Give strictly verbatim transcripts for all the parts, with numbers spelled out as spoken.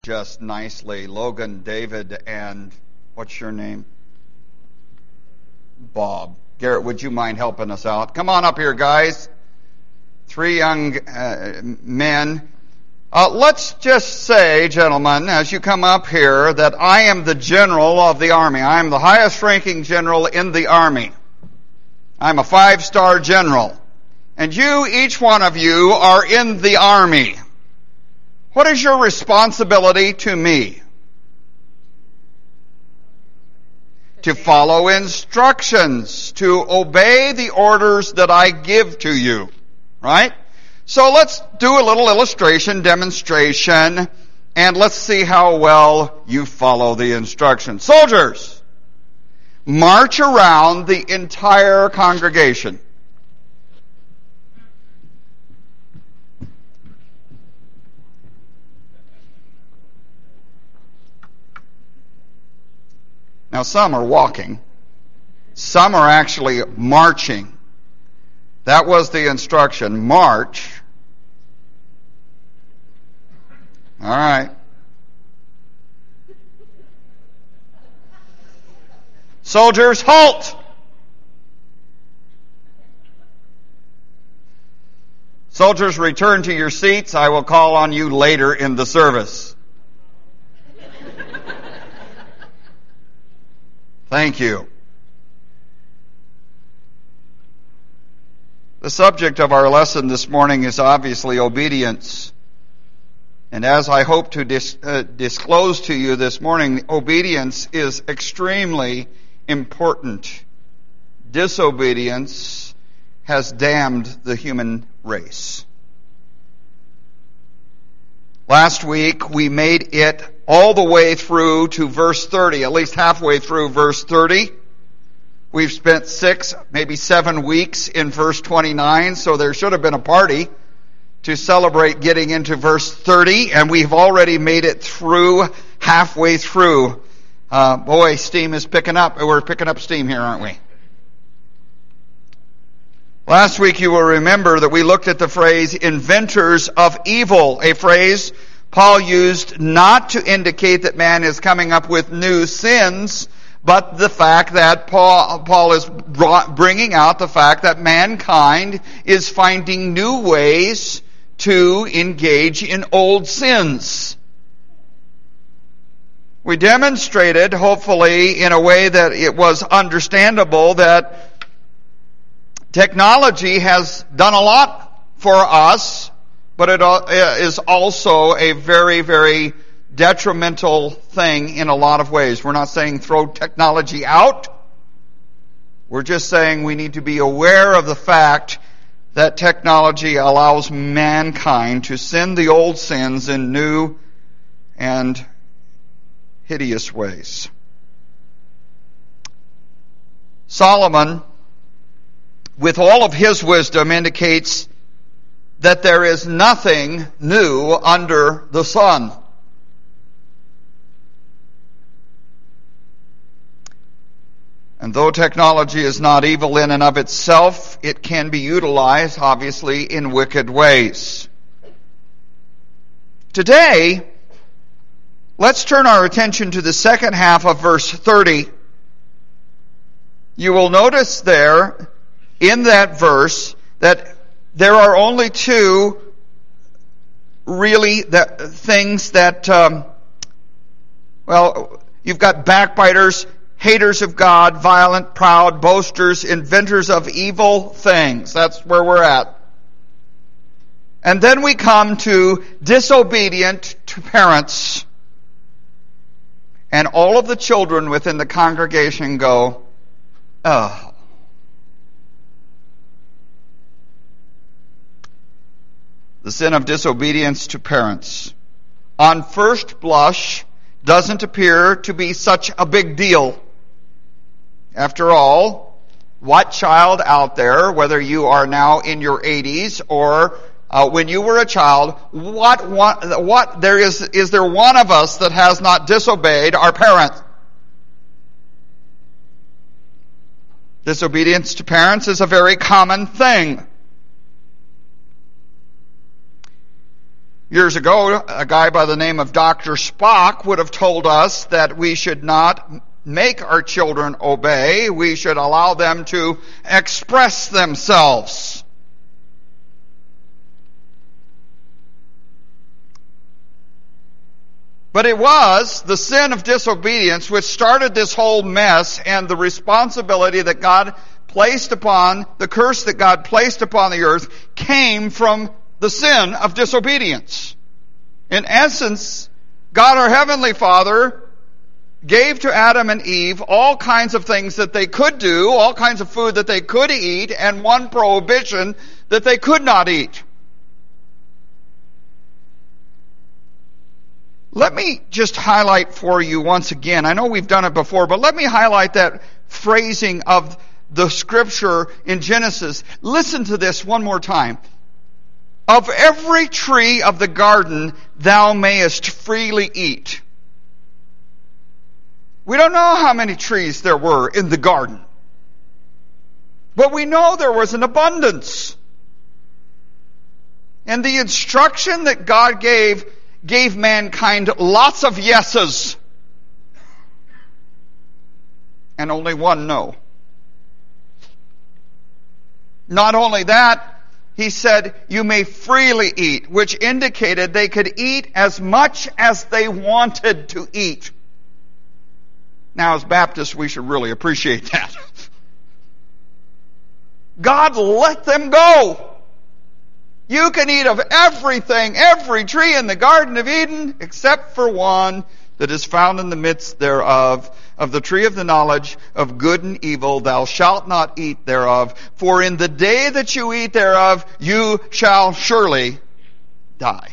just nicely. Logan, David, and what's your name? Bob. Garrett, would you mind helping us out? Come on up here, guys. Three young uh, men. Uh, let's just say, gentlemen, as you come up here, that I am the general of the Army. I am the highest ranking general in the Army. I'm a five-star general. And you, each one of you, are in the Army. What is your responsibility to me? To follow instructions, to obey the orders that I give to you. Right? So let's do a little illustration, demonstration, and let's see how well you follow the instructions. Soldiers, march around the entire congregation. Now some are walking. Some are actually marching. That was the instruction. March. All right. Soldiers, halt! Soldiers, return to your seats. I will call on you later in the service. Thank you. The subject of our lesson this morning is obviously obedience. And as I hope to dis- uh, disclose to you this morning, obedience is extremely important. Disobedience has damned the human race. Last week we made it all the way through to verse thirty, at least halfway through verse thirty. We've spent six, maybe seven weeks in verse twenty-nine, so there should have been a party to celebrate getting into verse thirty, and we've already made it through, halfway through. Uh, boy, steam is picking up. We're picking up steam here, aren't we? Last week you will remember that we looked at the phrase inventors of evil, a phrase Paul used not to indicate that man is coming up with new sins, but the fact that Paul, Paul is brought, bringing out the fact that mankind is finding new ways to engage in old sins. We demonstrated, hopefully in a way that it was understandable, that technology has done a lot for us, but it is also a very, very detrimental thing in a lot of ways. We're not saying throw technology out. We're just saying we need to be aware of the fact that technology allows mankind to sin the old sins in new and hideous ways. Solomon, with all of his wisdom, indicates that there is nothing new under the sun. And though technology is not evil in and of itself, it can be utilized, obviously, in wicked ways. Today, let's turn our attention to the second half of verse thirty. You will notice there, in that verse, that there are only two really that, things that, um, well, you've got backbiters, haters of God, violent, proud, boasters, inventors of evil things. That's where we're at. And then we come to disobedient to parents. And all of the children within the congregation go, oh. The sin of disobedience to parents, on first blush, doesn't appear to be such a big deal. After all, what child out there, whether you are now in your eighties or uh, when you were a child, what, what, what there is, is there one of us that has not disobeyed our parents? Disobedience to parents is a very common thing. Years ago, a guy by the name of Doctor Spock would have told us that we should not make our children obey. We should allow them to express themselves. But it was the sin of disobedience which started this whole mess, and the responsibility that God placed upon, the curse that God placed upon the earth came from the sin of disobedience. In essence, God our Heavenly Father gave to Adam and Eve all kinds of things that they could do, all kinds of food that they could eat, and one prohibition that they could not eat. Let me just highlight for you once again, I know we've done it before, but let me highlight that phrasing of the scripture in Genesis. Listen to this one more time. Of every tree of the garden thou mayest freely eat. We don't know how many trees there were in the garden, but we know there was an abundance. And the instruction that God gave gave mankind lots of yeses and only one no. Not only that, he said, you may freely eat, which indicated they could eat as much as they wanted to eat. Now, as Baptists, we should really appreciate that. God let them go. You can eat of everything, every tree in the Garden of Eden, except for one that is found in the midst thereof, of the tree of the knowledge of good and evil. Thou shalt not eat thereof, for in the day that you eat thereof, you shall surely die.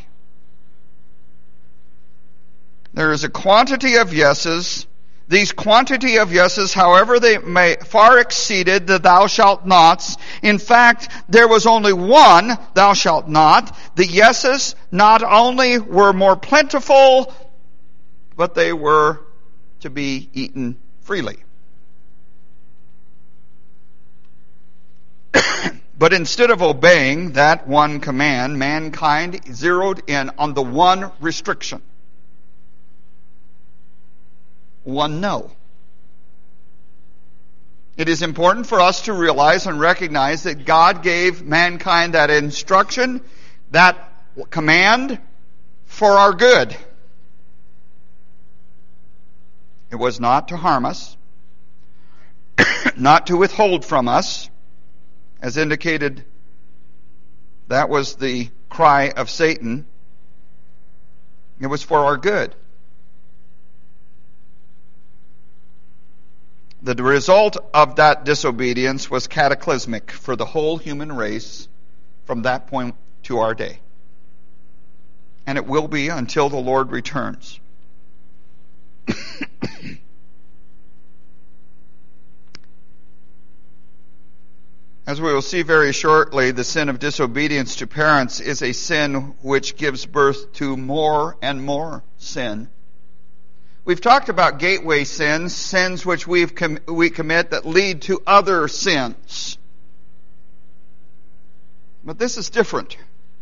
There is a quantity of yeses. These quantity of yeses, however they may, far exceeded the thou shalt nots. In fact, there was only one thou shalt not. The yeses not only were more plentiful, but they were to be eaten freely. But instead of obeying that one command, mankind zeroed in on the one restriction. One no. It is important for us to realize and recognize that God gave mankind that instruction, that command, for our good. It was not to harm us, not to withhold from us, as indicated, that was the cry of Satan. It was for our good. The result of that disobedience was cataclysmic for the whole human race from that point to our day. And it will be until the Lord returns. As we will see very shortly, the sin of disobedience to parents is a sin which gives birth to more and more sin. We've talked about gateway sins, sins which we've com- we commit that lead to other sins. But this is different.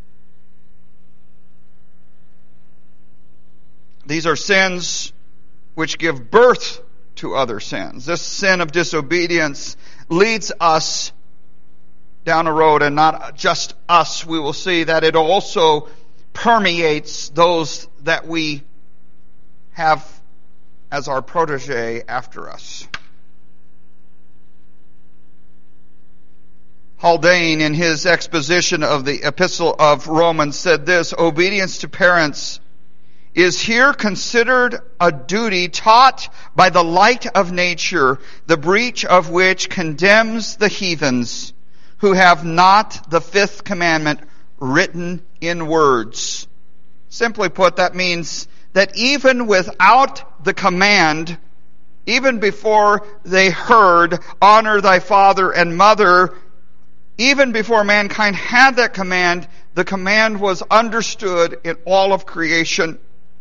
These are sins which give birth to other sins. This sin of disobedience leads us down a road, and not just us. We will see that it also permeates those that we have as our protege after us. Haldane, in his exposition of the Epistle of Romans, said this: obedience to parents is here considered a duty taught by the light of nature, the breach of which condemns the heathens who have not the fifth commandment written in words. Simply put, that means that even without the command, even before they heard, honor thy father and mother, even before mankind had that command, the command was understood in all of creation.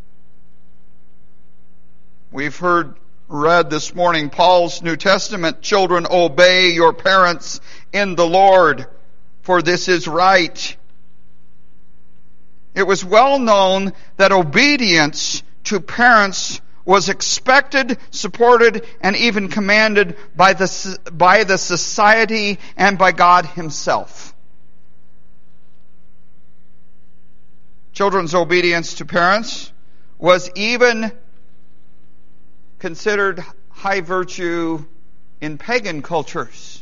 We've heard, read this morning, Paul's New Testament: children, obey your parents in the Lord, for this is right. it was well known that obedience to parents was expected, supported, and even commanded by the, by the society and by God Himself. Children's obedience to parents was even considered high virtue in pagan cultures.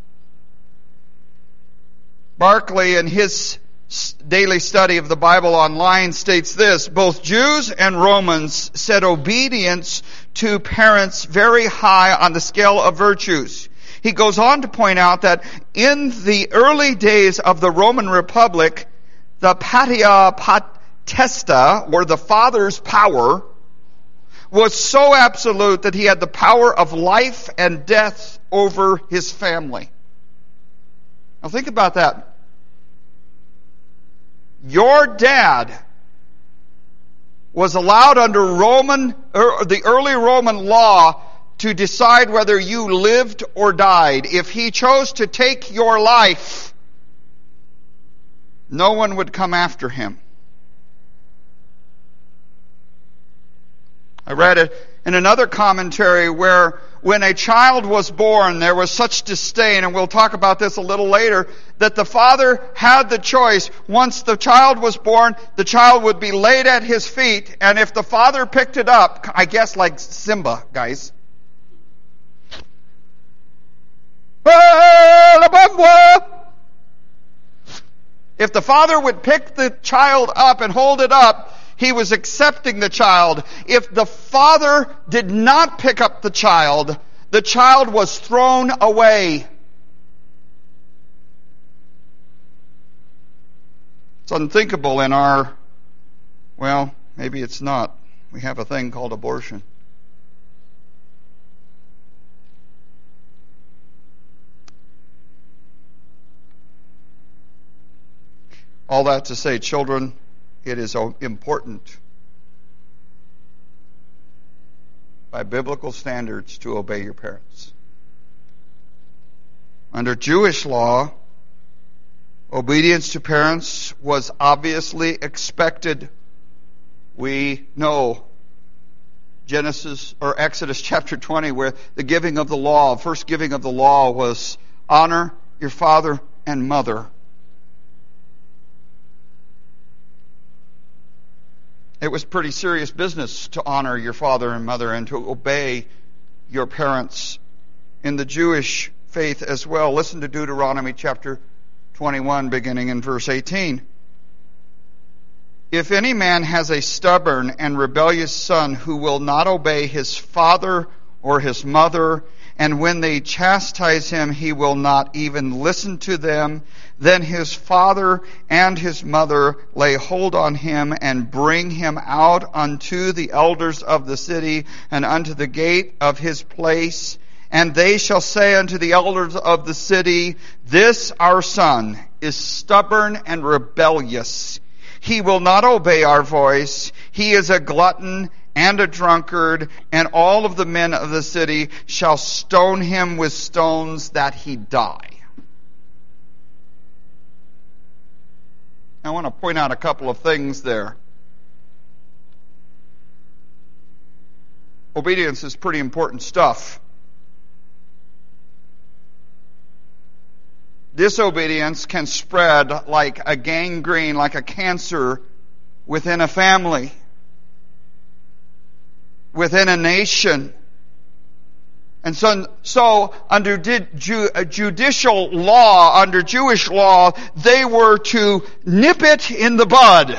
Barclay, in his daily study of the Bible online, states this: both Jews and Romans set obedience to parents very high on the scale of virtues. He goes on to point out that in the early days of the Roman Republic, the patia potesta, or the father's power, was so absolute that he had the power of life and death over his family. Now think about that. Your dad was allowed under Roman, or the early Roman law, to decide whether you lived or died. If he chose to take your life, no one would come after him. I read it in another commentary where when a child was born, there was such disdain, and we'll talk about this a little later, that the father had the choice. Once the child was born, the child would be laid at his feet, and if the father picked it up, I guess like Simba, guys. If the father would pick the child up and hold it up, he was accepting the child. If the father did not pick up the child, the child was thrown away. It's unthinkable in our, well, maybe it's not. We have a thing called abortion. All that to say, children, it is important by biblical standards to obey your parents. Under Jewish law, obedience to parents was obviously expected. We know Genesis or Exodus chapter twenty, where the giving of the law, first giving of the law was honor your father and mother. It was pretty serious business to honor your father and mother and to obey your parents in the Jewish faith as well. Listen to Deuteronomy chapter twenty-one, beginning in verse eighteen. If any man has a stubborn and rebellious son who will not obey his father or his mother, and when they chastise him, he will not even listen to them, then his father and his mother lay hold on him and bring him out unto the elders of the city and unto the gate of his place. And they shall say unto the elders of the city, this our son is stubborn and rebellious. He will not obey our voice. He is a glutton and a drunkard, and all of the men of the city shall stone him with stones that he die. I want to point out a couple of things there. Obedience is pretty important stuff. Disobedience can spread like a gangrene, like a cancer within a family, within a nation. And so, so under ju- judicial law, under Jewish law, they were to nip it in the bud.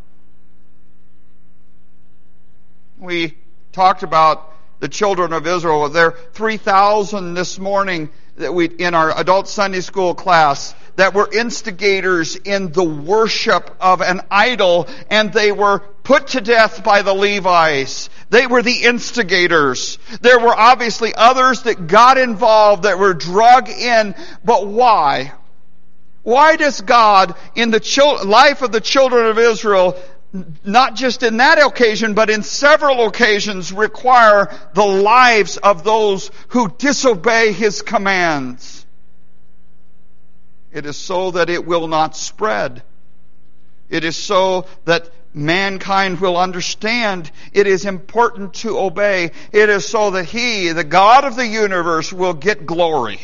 We talked about the children of Israel. There are three thousand this morning that we in our adult Sunday school class that were instigators in the worship of an idol, and they were put to death by the Levites. They were the instigators. There were obviously others that got involved, that were drug in. But why? Why does God, in the chil- life of the children of Israel, not just in that occasion, but in several occasions, require the lives of those who disobey His commands? It is so that it will not spread. It is so that mankind will understand it is important to obey. It is so that He, the God of the universe, will get glory.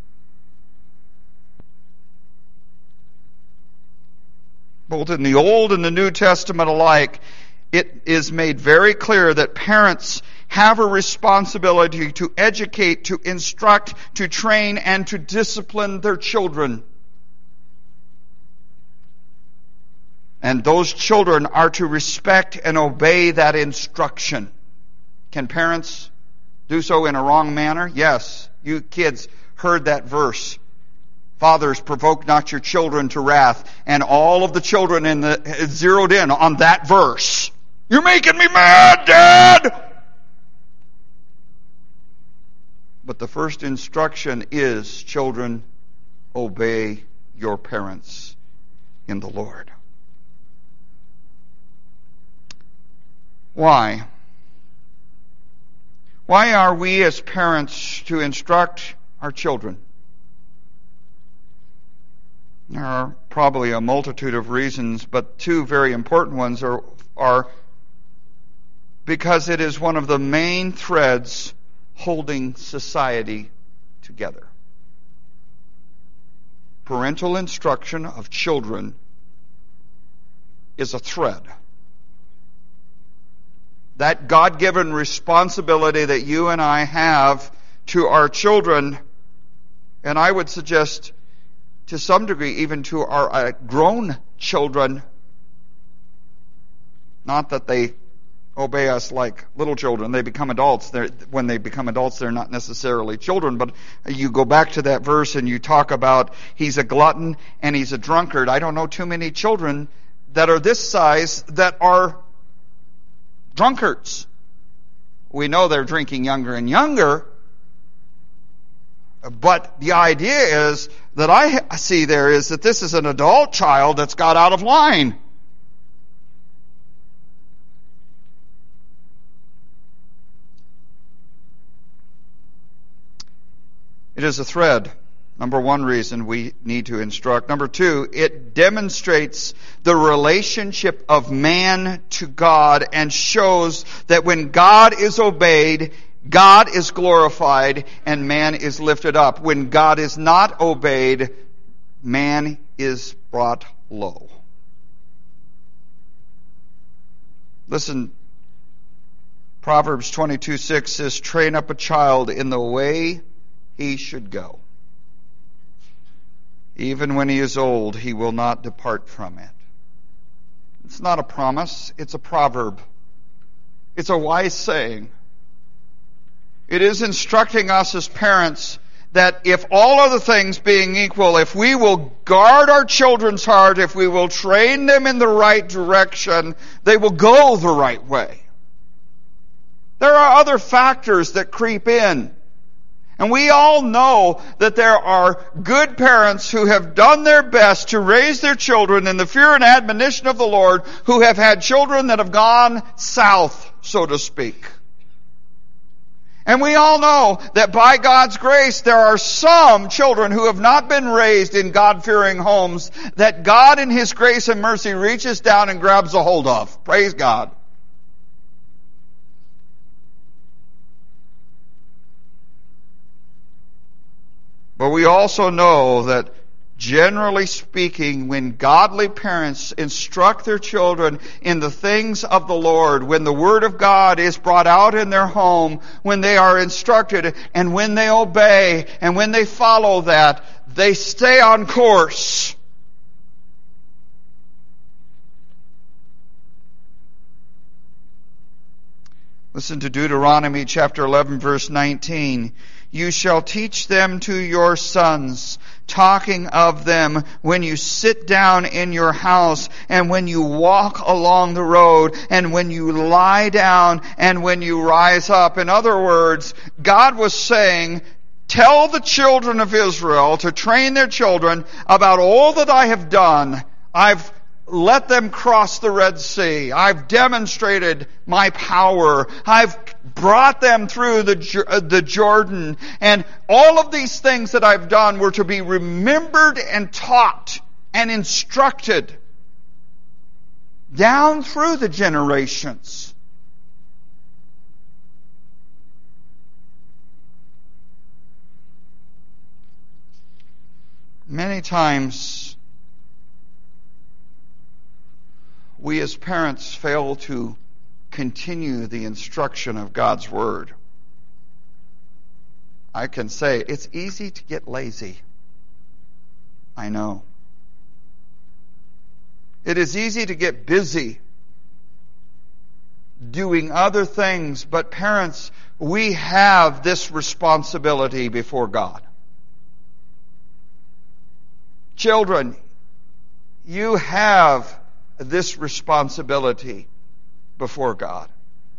Both in the Old and the New Testament alike, it is made very clear that parents have a responsibility to educate, to instruct, to train, and to discipline their children. And those children are to respect and obey that instruction. Can parents do so in a wrong manner? Yes. You kids heard that verse. Fathers, provoke not your children to wrath. And all of the children in the zeroed in on that verse. You're making me mad, Dad! But the first instruction is, children, obey your parents in the Lord. Why? Why are we as parents to instruct our children? There are probably a multitude of reasons, but two very important ones are, are because it is one of the main threads holding society together. Parental instruction of children is a thread. That God-given responsibility that you and I have to our children, and I would suggest to some degree even to our uh, grown children, not that they obey us like little children. They become adults. They're, when they become adults, they're not necessarily children, but you go back to that verse and you talk about he's a glutton and he's a drunkard. I don't know too many children that are this size that are drunkards. We know they're drinking younger and younger, but the idea is that I see there is that this is an adult child that's got out of line. It is a thread. Number one reason we need to instruct. Number two, it demonstrates the relationship of man to God and shows that when God is obeyed, God is glorified and man is lifted up. When God is not obeyed, man is brought low. Listen, Proverbs twenty-two six says, train up a child in the way he should go. Even when he is old, he will not depart from it. It's not a promise, it's a proverb. It's a wise saying. It is instructing us as parents that if all other things being equal, if we will guard our children's heart, if we will train them in the right direction, they will go the right way. There are other factors that creep in. And we all know that there are good parents who have done their best to raise their children in the fear and admonition of the Lord, who have had children that have gone south, so to speak. And we all know that by God's grace, there are some children who have not been raised in God-fearing homes that God in His grace and mercy reaches down and grabs a hold of. Praise God. But we also know that, generally speaking, when godly parents instruct their children in the things of the Lord, when the Word of God is brought out in their home, when they are instructed, and when they obey, and when they follow that, they stay on course. Listen to Deuteronomy chapter eleven, verse nineteen. You shall teach them to your sons, talking of them when you sit down in your house, and when you walk along the road, and when you lie down, and when you rise up. In other words, God was saying, tell the children of Israel to train their children about all that I have done. I've let them cross the Red Sea. I've demonstrated my power. I've brought them through the, the Jordan. And all of these things that I've done were to be remembered and taught and instructed. down through the generations. Many times, we as parents fail to continue the instruction of God's Word. I can say it's easy to get lazy. I know. It is easy to get busy doing other things, but parents, we have this responsibility before God. Children, you have this responsibility before God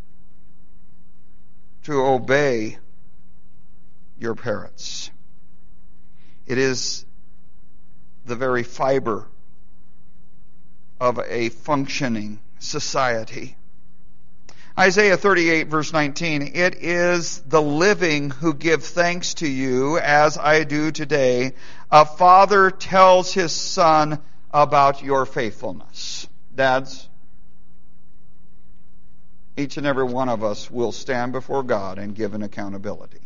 to obey your parents. It is the very fiber of a functioning society. Isaiah thirty-eight verse nineteen, it is the living who give thanks to you as I do today. A father tells his son about your faithfulness. Dads, each and every one of us will stand before God and give an accountability.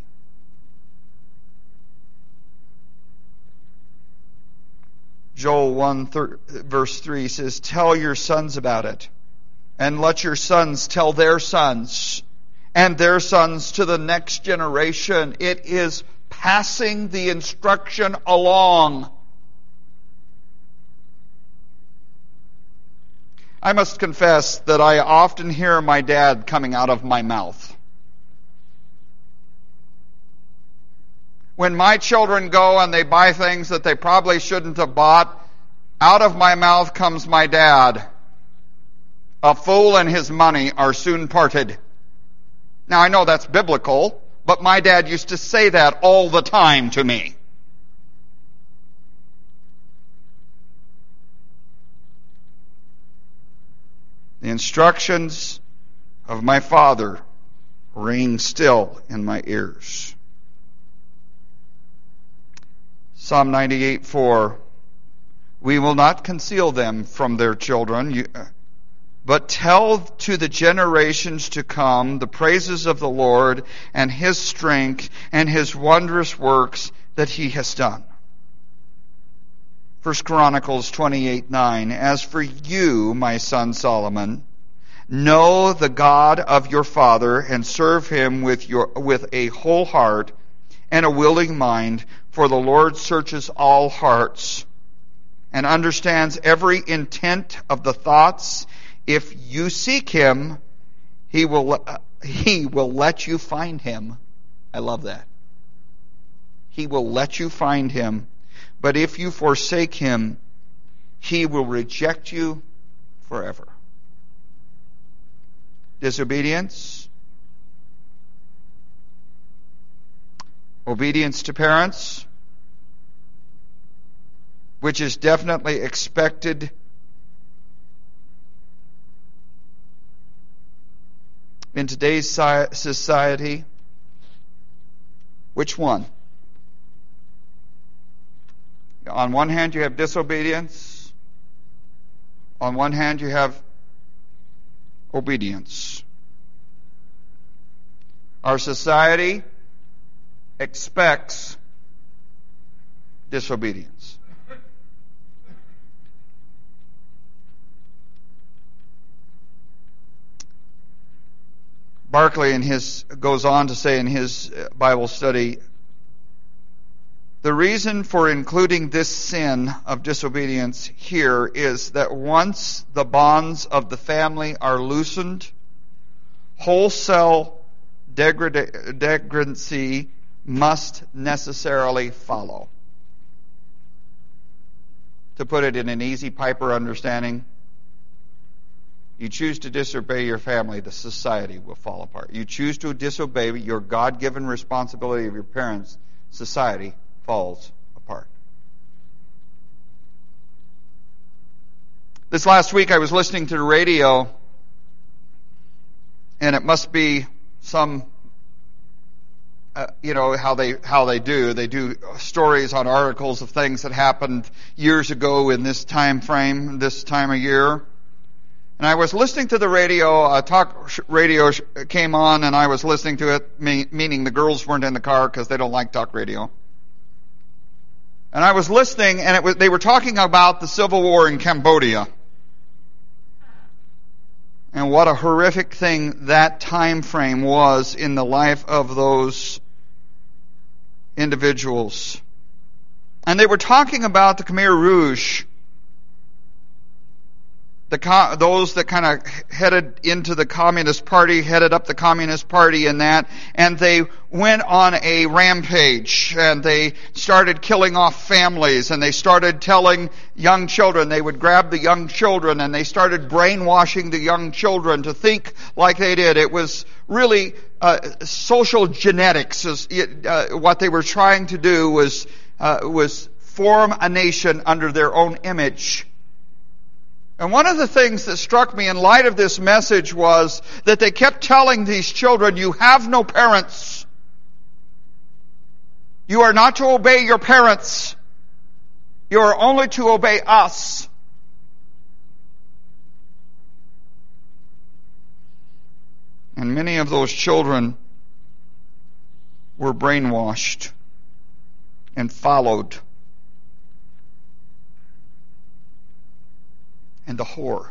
Joel one verse three says, tell your sons about it, and let your sons tell their sons, and their sons to the next generation. It is passing the instruction along. I must confess that I often hear my dad coming out of my mouth. When my children go and they buy things that they probably shouldn't have bought, out of my mouth comes my dad. A fool and his money are soon parted. Now I know that's biblical, but my dad used to say that all the time to me. The instructions of my father ring still in my ears. Psalm ninety-eight four, we will not conceal them from their children, but tell to the generations to come the praises of the Lord and His strength and His wondrous works that He has done. First Chronicles twenty-eight nine, as for you, my son Solomon, know the God of your father and serve Him with your with a whole heart and a willing mind, for the Lord searches all hearts and understands every intent of the thoughts. If you seek Him, He will He will let you find Him. I love that. He will let you find Him. But if you forsake Him, He will reject you forever. Disobedience. Obedience to parents, which is definitely expected in today's society. Which one? On one hand, you have disobedience. On one hand, you have obedience. Our society expects disobedience. Barclay in his goes on to say in his Bible study, the reason for including this sin of disobedience here is that once the bonds of the family are loosened, wholesale degrad- degradancy must necessarily follow. To put it in an easy Piper understanding, you choose to disobey your family, the society will fall apart. You choose to disobey your God-given responsibility of your parents, society falls apart. This last week I was listening to the radio, and it must be some Uh, you know how they how they do. They do stories on articles of things that happened years ago in this time frame, this time of year. And I was listening to the radio, a talk radio came on, and I was listening to it, meaning the girls weren't in the car because they don't like talk radio. And I was listening, and it was, they were talking about the civil war in Cambodia. And what a horrific thing that time frame was in the life of those individuals. And they were talking about the Khmer Rouge, the those that kind of headed into the Communist Party, headed up the Communist Party in that, and they went on a rampage, and they started killing off families, and they started telling young children, they would grab the young children, and they started brainwashing the young children to think like they did. It was really uh, social genetics. Is, uh, what they were trying to do was uh, was form a nation under their own image. And one of the things that struck me in light of this message was that they kept telling these children, you have no parents. You are not to obey your parents. You are only to obey us. And many of those children were brainwashed and followed. And the horror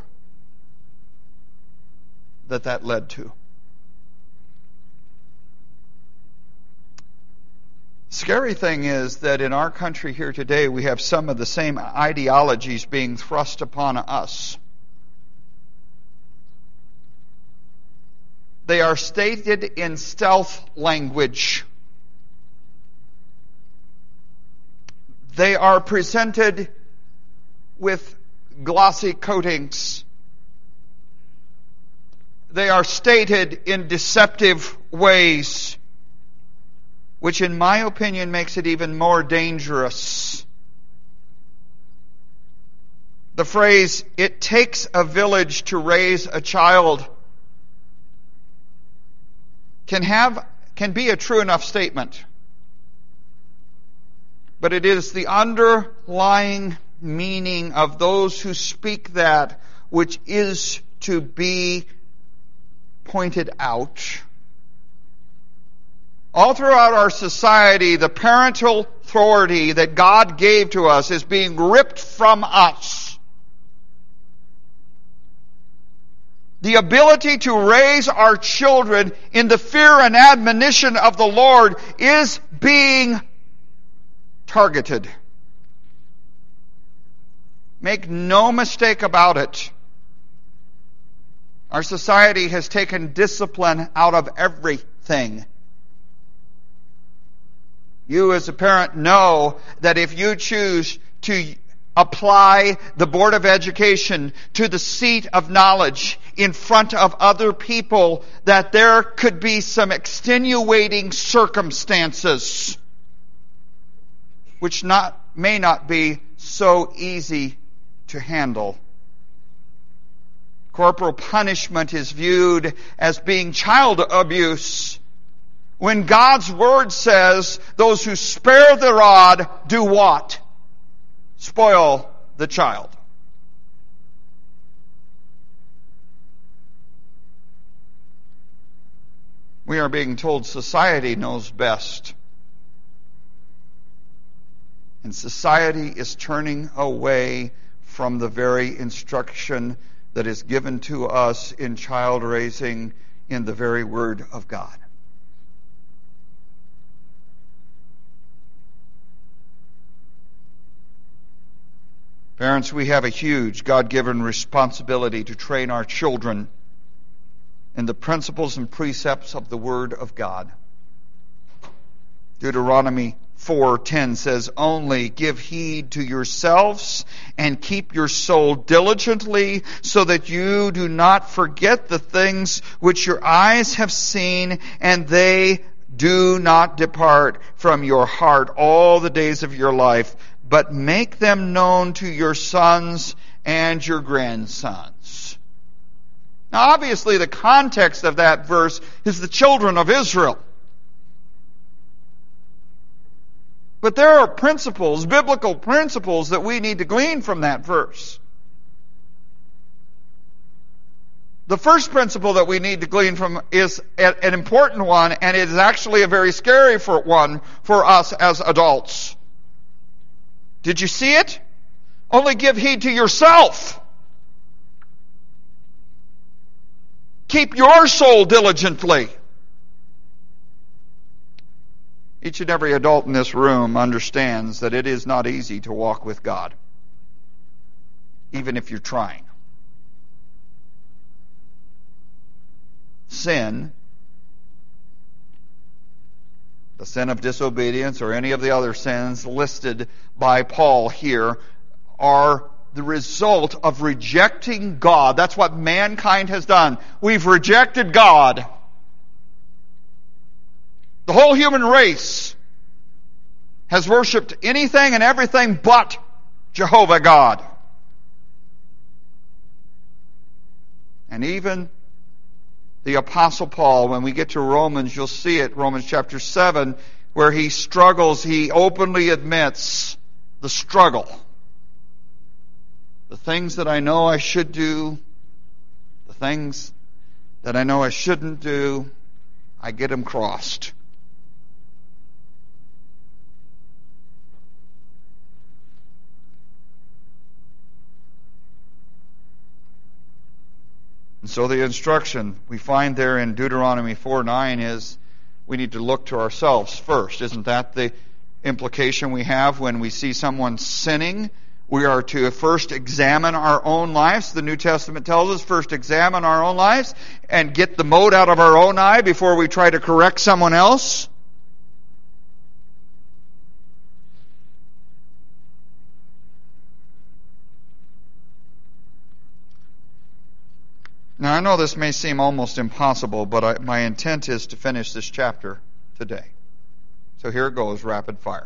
that that led to. Scary thing is that in our country here today, we have some of the same ideologies being thrust upon us. They are stated in stealth language. They are presented with glossy coatings. They are stated in deceptive ways, which in my opinion makes it even more dangerous. The phrase, "it takes a village to raise a child," can have can be a true enough statement. But it is the underlying meaning of those who speak that which is to be pointed out. All throughout our society, the parental authority that God gave to us is being ripped from us. The ability to raise our children in the fear and admonition of the Lord is being targeted. Make no mistake about it. Our society has taken discipline out of everything. You as a parent know that if you choose to apply the Board of Education to the seat of knowledge in front of other people, that there could be some extenuating circumstances which not may not be so easy to handle. Corporal punishment is viewed as being child abuse, when God's Word says those who spare the rod do what? Spoil the child. We are being told society knows best. And society is turning away from the very instruction that is given to us in child raising in the very Word of God. Parents, we have a huge God-given responsibility to train our children in the principles and precepts of the Word of God. Deuteronomy four ten says, "Only give heed to yourselves and keep your soul diligently, so that you do not forget the things which your eyes have seen, and they do not depart from your heart all the days of your life, but make them known to your sons and your grandsons." Now, obviously, the context of that verse is the children of Israel. But there are principles, biblical principles, that we need to glean from that verse. The first principle that we need to glean from is an important one, and it is actually a very scary for one for us as adults. Did you see it? Only give heed to yourself. Keep your soul diligently. Each and every adult in this room understands that it is not easy to walk with God, even if you're trying. Sin, the sin of disobedience or any of the other sins listed by Paul here, are the result of rejecting God. That's what mankind has done. We've rejected God. The whole human race has worshipped anything and everything but Jehovah God. And even the Apostle Paul, when we get to Romans, you'll see it, Romans chapter seven, where he struggles, he openly admits the struggle. The things that I know I should do, the things that I know I shouldn't do, I get them crossed. And so the instruction we find there in Deuteronomy four nine is we need to look to ourselves first. Isn't that the implication we have when we see someone sinning? We are to first examine our own lives. The New Testament tells us first examine our own lives and get the mote out of our own eye before we try to correct someone else. Now, I know this may seem almost impossible, but I, my intent is to finish this chapter today. So here it goes, rapid fire.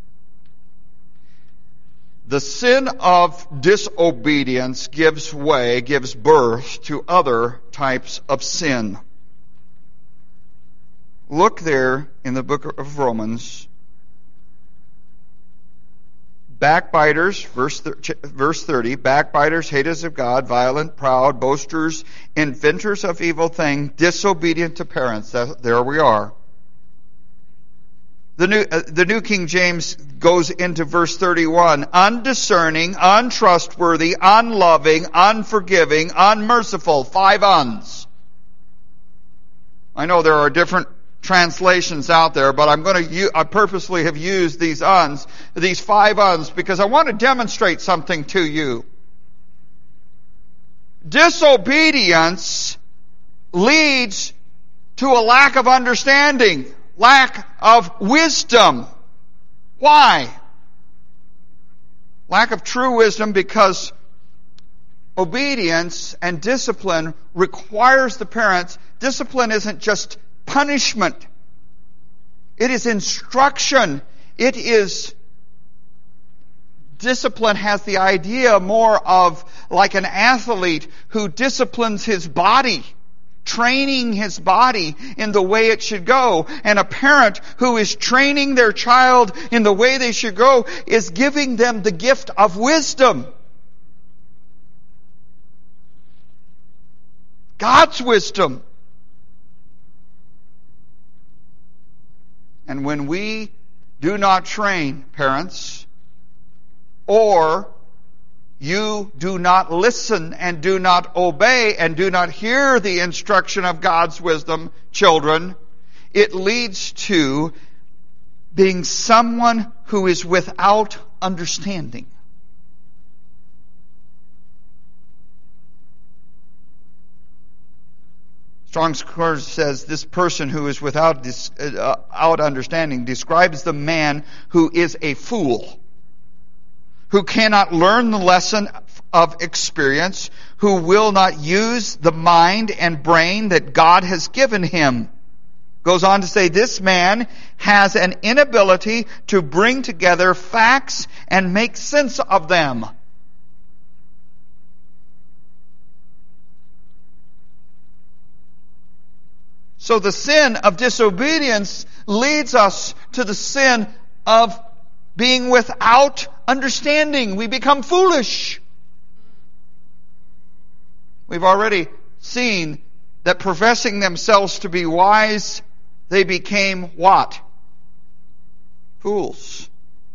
The sin of disobedience gives way, gives birth to other types of sin. Look there in the book of Romans. Backbiters, verse thirty, backbiters, haters of God, violent, proud, boasters, inventors of evil things, disobedient to parents. There we are. The New, uh, the New King James goes into verse thirty-one. Undiscerning, untrustworthy, unloving, unforgiving, unmerciful. Five uns. I know there are different translations out there, but I'm going to use, I purposely have used these uns, these five uns, because I want to demonstrate something to you. Disobedience leads to a lack of understanding, lack of wisdom. Why? Lack of true wisdom because obedience and discipline requires the parents. Discipline isn't just punishment. It is instruction. It is, discipline has the idea more of like an athlete who disciplines his body, training his body in the way it should go. And a parent who is training their child in the way they should go is giving them the gift of wisdom. God's wisdom. And when we do not train, parents, or you do not listen and do not obey and do not hear the instruction of God's wisdom, children, it leads to being someone who is without understanding. Strong's Concordance says this person who is without dis, uh, out understanding describes the man who is a fool, who cannot learn the lesson of experience, who will not use the mind and brain that God has given him. Goes on to say this man has an inability to bring together facts and make sense of them. So the sin of disobedience leads us to the sin of being without understanding. We become foolish. We've already seen that professing themselves to be wise, they became what? Fools.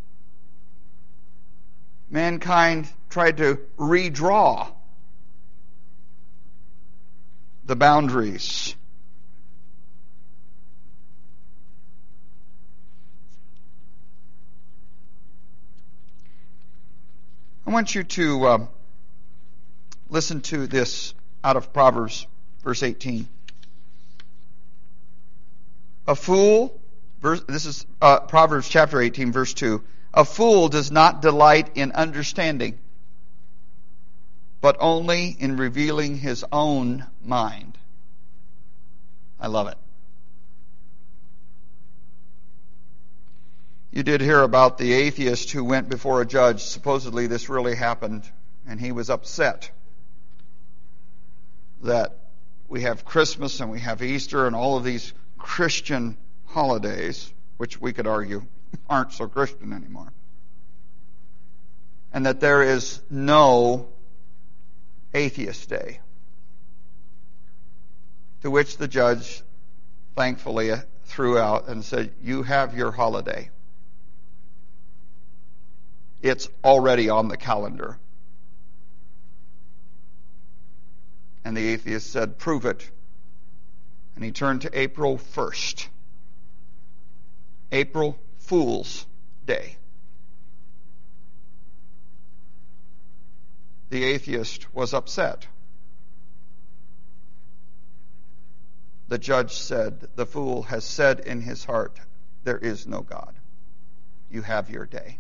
Mankind tried to redraw the boundaries. I want you to uh, listen to this out of Proverbs, verse eighteen. A fool, verse, this is uh, Proverbs chapter eighteen, verse two. A fool does not delight in understanding, but only in revealing his own mind. I love it. You did hear about the atheist who went before a judge. Supposedly this really happened, and he was upset that we have Christmas and we have Easter and all of these Christian holidays, which we could argue aren't so Christian anymore, and that there is no atheist day. To which the judge thankfully threw out and said, "You have your holiday. It's already on the calendar." And the atheist said, "Prove it." And he turned to April first. April Fool's Day. The atheist was upset. The judge said, "The fool has said in his heart, there is no God. You have your day."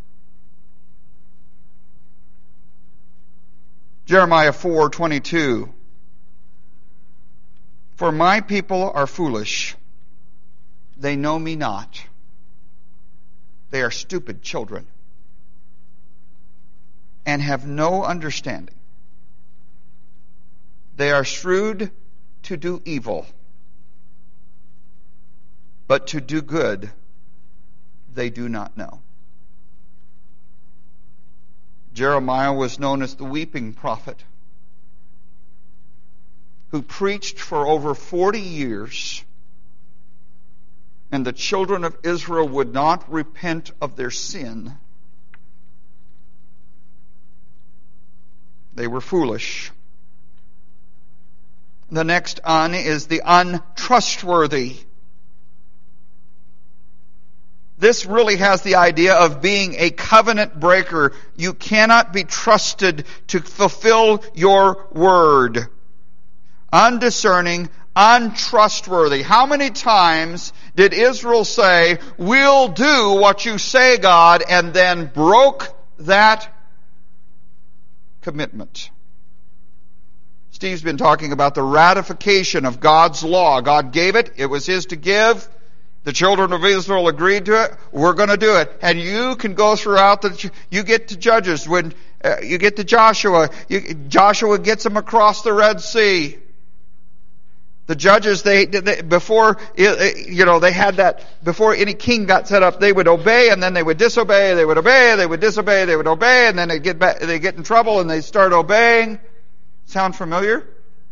Jeremiah four twenty-two. For my people are foolish. They know me not. They are stupid children and have no understanding. They are shrewd to do evil, but to do good they do not know. Jeremiah was known as the weeping prophet, who preached for over forty years, and the children of Israel would not repent of their sin. They were foolish. The next un is the untrustworthy. This really has the idea of being a covenant breaker. You cannot be trusted to fulfill your word. Undiscerning, untrustworthy. How many times did Israel say, "We'll do what you say, God," and then broke that commitment? Steve's been talking about the ratification of God's law. God gave it. It was His to give. The children of Israel agreed to it. We're going to do it. And you can go throughout the, you get to Judges, when uh, you get to Joshua, you, Joshua gets them across the Red Sea. The judges, they, they before, you know, they had that, before any king got set up, they would obey and then they would disobey, they would obey, they would disobey, they would obey, and then they get back, they get in trouble and they start obeying. Sound familiar?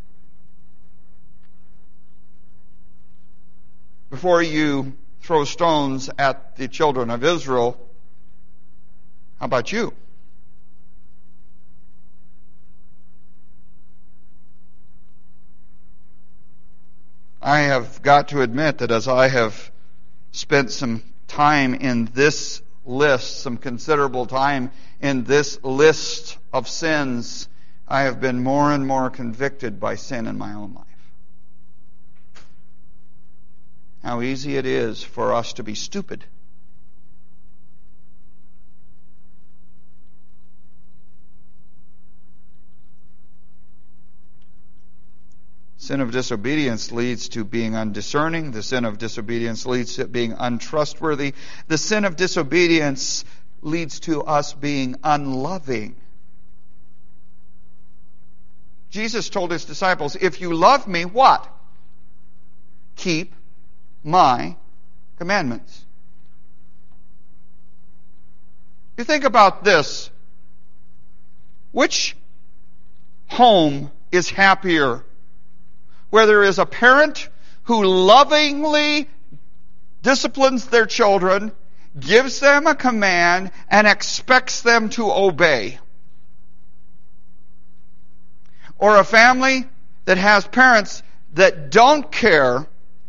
Before you throw stones at the children of Israel, how about you? I have got to admit that as I have spent some time in this list, some considerable time in this list of sins, I have been more and more convicted by sin in my own life. How easy it is for us to be stupid. Sin of disobedience leads to being undiscerning. The sin of disobedience leads to being untrustworthy. The sin of disobedience leads to us being unloving. Jesus told His disciples, "If you love me," what? "Keep my commandments." You think about this. Which home is happier where there is a parent who lovingly disciplines their children, gives them a command, and expects them to obey. Or a family that has parents that don't care,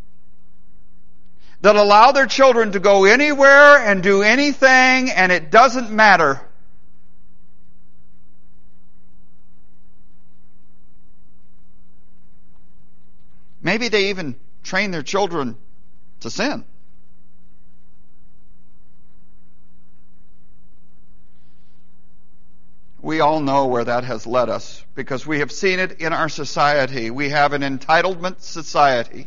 that allow their children to go anywhere and do anything, and it doesn't matter. Maybe they even train their children to sin. We all know where that has led us because we have seen it in our society. We have an entitlement society.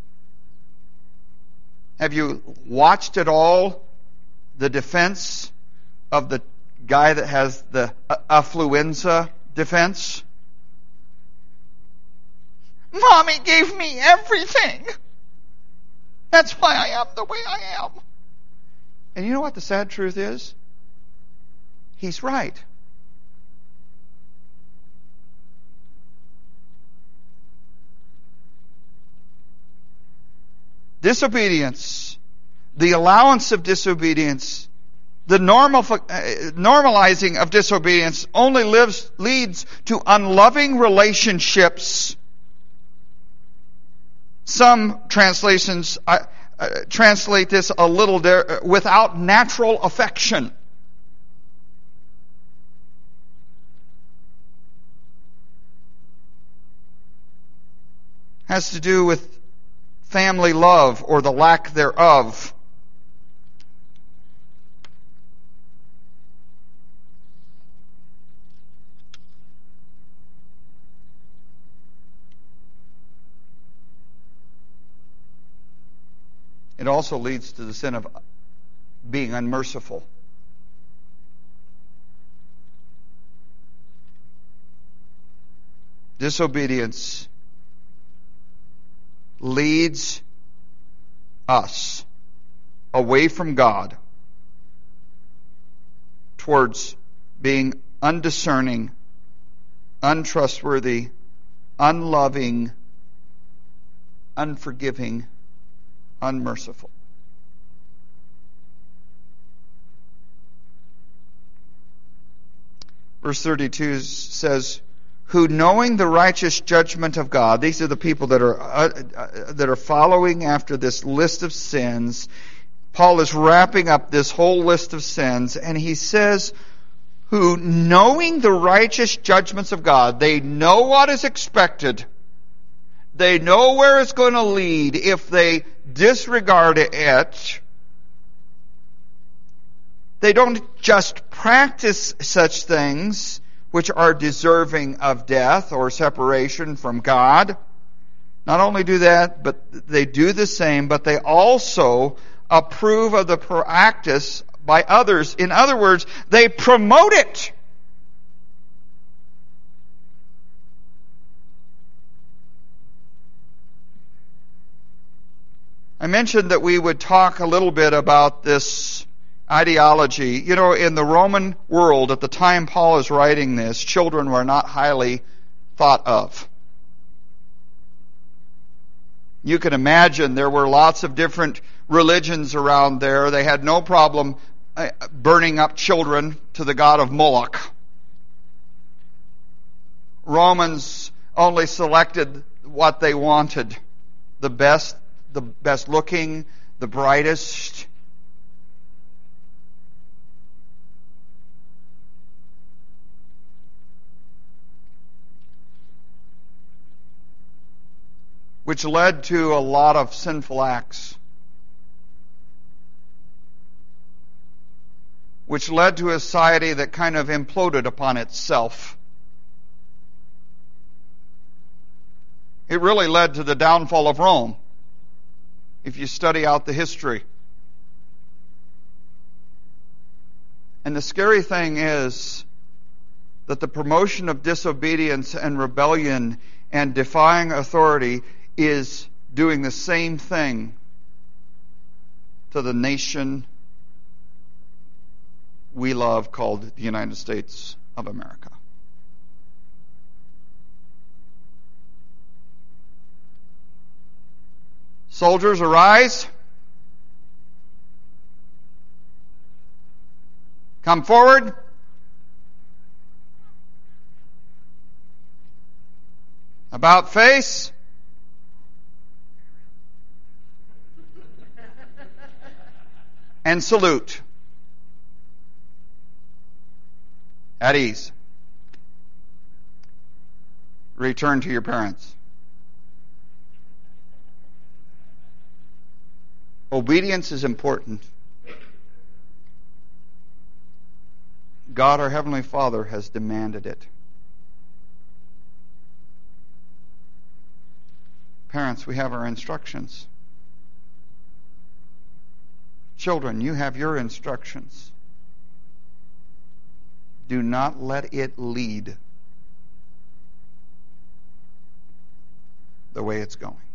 Have you watched at all the defense of the guy that has the affluenza defense? Mommy gave me everything. That's why I am the way I am. And you know what the sad truth is? He's right. Disobedience, the allowance of disobedience, the normal, uh, normalizing of disobedience only lives, leads to unloving relationships. Some translations uh, uh, translate this a little there, without natural affection. Has to do with family love or the lack thereof. It also leads to the sin of being unmerciful. Disobedience leads us away from God towards being undiscerning, untrustworthy, unloving, unforgiving, unmerciful. Verse thirty-two says, who knowing the righteous judgment of God, these are the people that are uh, uh, that are following after this list of sins. Paul is wrapping up this whole list of sins, and he says, who knowing the righteous judgments of God, they know what is expected. They know where it's going to lead if they disregard it. They don't just practice such things which are deserving of death or separation from God. Not only do that, but they do the same, but they also approve of the practice by others. In other words, they promote it. I mentioned that we would talk a little bit about this ideology. You know, in the Roman world, at the time Paul is writing this, children were not highly thought of. You can imagine there were lots of different religions around there. They had no problem burning up children to the god of Moloch. Romans only selected what they wanted. The best, the best looking, the brightest. Which led to a lot of sinful acts. Which led to a society that kind of imploded upon itself. It really led to the downfall of Rome, if you study out the history. And the scary thing is that the promotion of disobedience and rebellion and defying authority is doing the same thing to the nation we love called the United States of America. Soldiers, arise. Come forward. About face. And salute. At ease. Return to your parents. Obedience is important. God, our Heavenly Father, has demanded it. Parents, we have our instructions. Children, you have your instructions. Do not let it lead the way it's going.